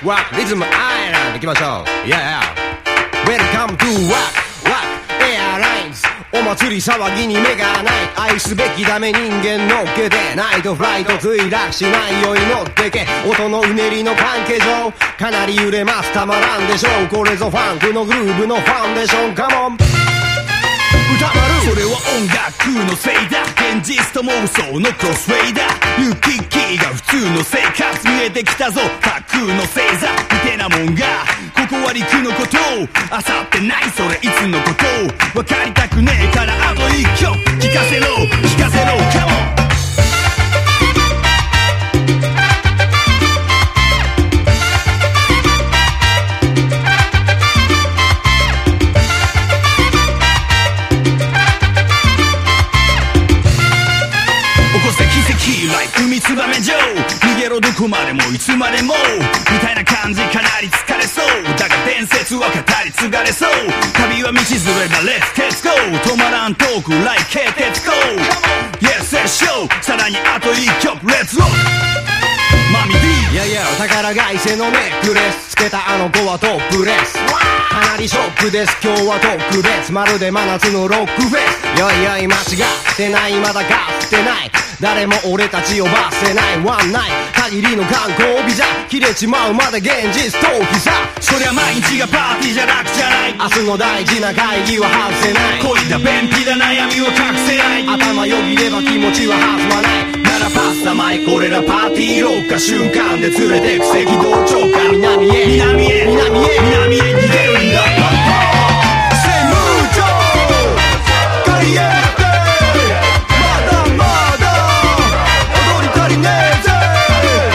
ワークリズムアイランド行きましょう。 Yeah Welcome to Rock Airlines。お祭り騒ぎに目がない。愛すべきダメ人間のっけてナイトフライト墜落しないように乗ってけ。音のうねりの関係上かなり揺れます。たまらんでしょう。これぞファンクのグルーブのファンデーション。カモン歌丸。 それは音楽のせいだ。現実と妄想のクロスフェイダー。行き来が普通の生活。見えてきたぞ架空の星座みてえなもんが。ここは陸のことあさってないそれいつのこと分かりたくねえからあと一曲聞かせろ聞かせろカモン。海ツバメ城逃げろどこまでもいつまでもみたいな感じかなり疲れそうだが伝説は語り継がれそう。旅は道連れだ Let's go 止まらんトーク like 軽鉄鋼 Yes let's show さらにあと一曲 Let's rock マミ D。 いやいや宝返せのネックレスつけたあの子はトップレス。かなりショックです。今日は特別まるで真夏のロックフェス。よいよい間違ってないまだかつてない。誰も俺たちを罰せないワンナイ限りの観光ビザ切れちまうまで現実逃避さ。 そりゃ毎日がパーティーじゃ楽じゃない。 明日の大事な会議は外せない。 恋だ便秘だ悩みは隠せない。 頭よぎれば気持ちは弾まない。 ならパスタマイ俺らパーティー廊下瞬間で連れてく赤道直下南へ南へ南へ南へ